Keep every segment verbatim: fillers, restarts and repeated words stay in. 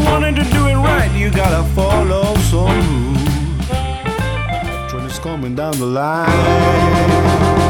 wanting to do it right, you gotta follow some rules. Train is coming down the line.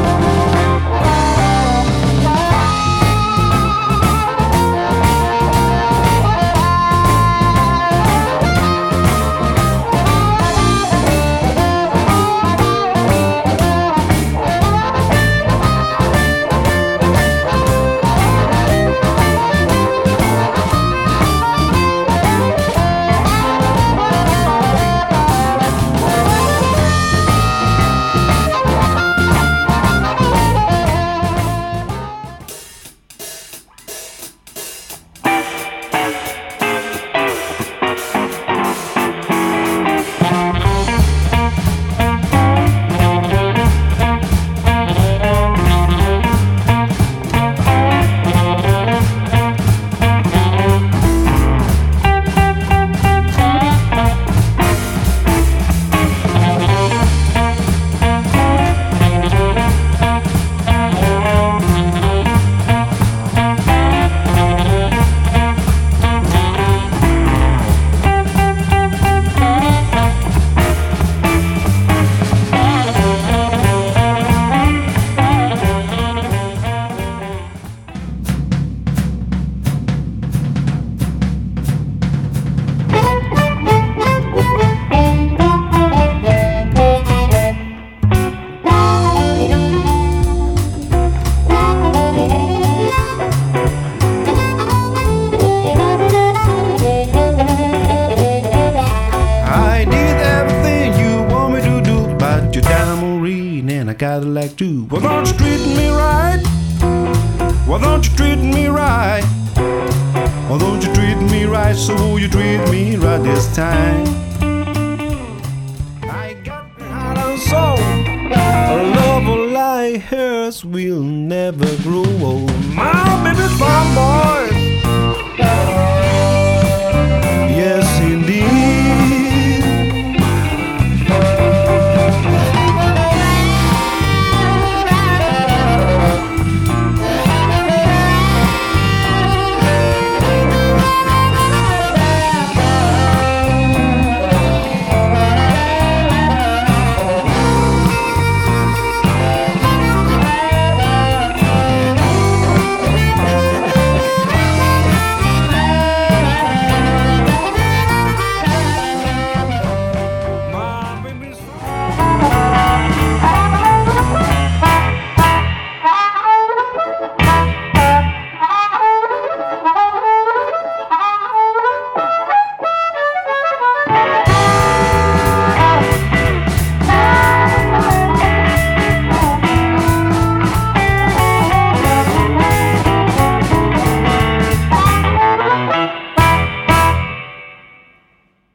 Cadillac too. Well, don't you treat me right? Well, don't you treat me right? Well, don't you treat me right? So you treat me right this time. I got heart and soul. A love like hers will never grow old. My baby's fine boy.